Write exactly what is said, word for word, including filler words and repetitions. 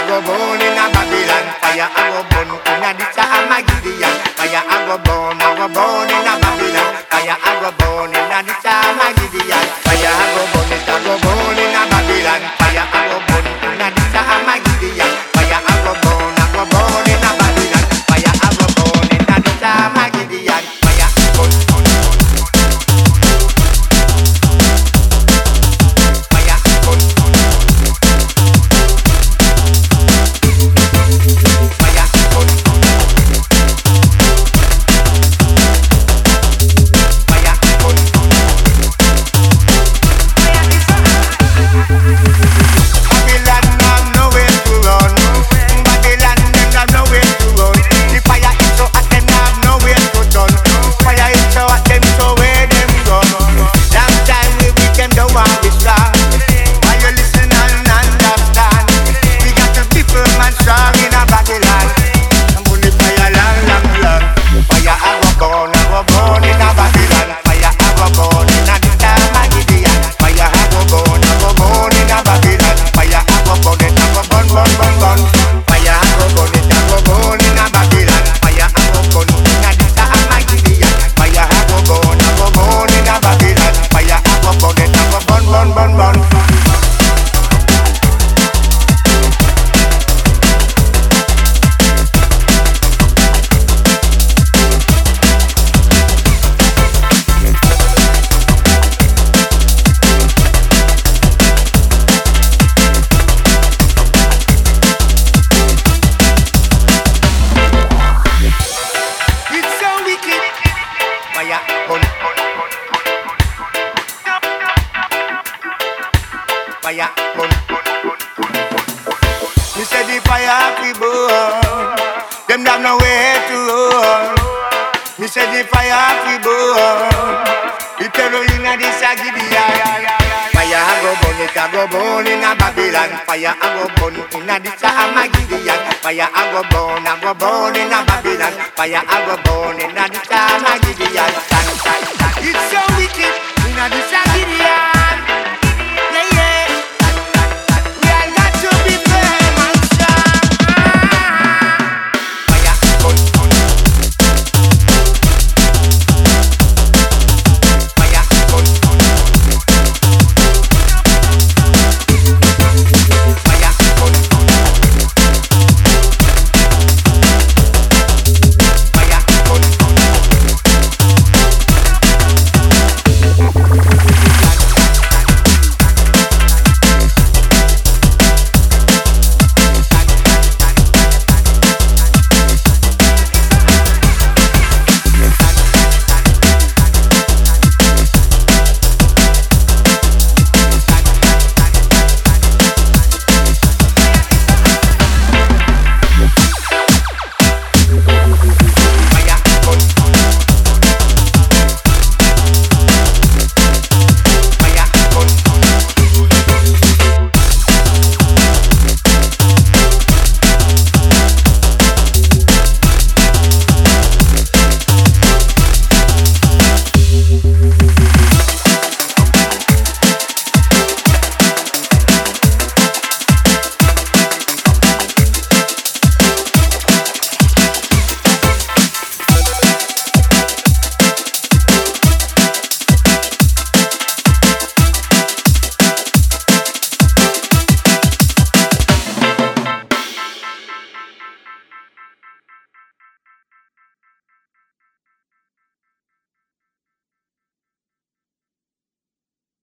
go burn in a Babylon. Fire I go burn in a this a Magidian. Fire I go burn, I go burn in a Babylon. Fire I go burn in a this a Magidian. Fire I go burn, it I go burn in a Babylon. Fire I go burn in a this a Magidian. Fire I go burn, I go burn in a Babylon. Fire I go burn in a this a Magidian. Fire burn, burn, burn. Fire burn, burn. Fire burn. Me say the fire fi burn. Them have nowhere to run. Me say the fire fi burn. The terror inna this a Gideon. Fire a go burn, it a go burn inna Babylon. Fire a go burn inna this a Magidian. Fire a go burn, a go burn inna Babylon. Fire a go burn inna this a Magidian. It's so wicked inna this a Gideon.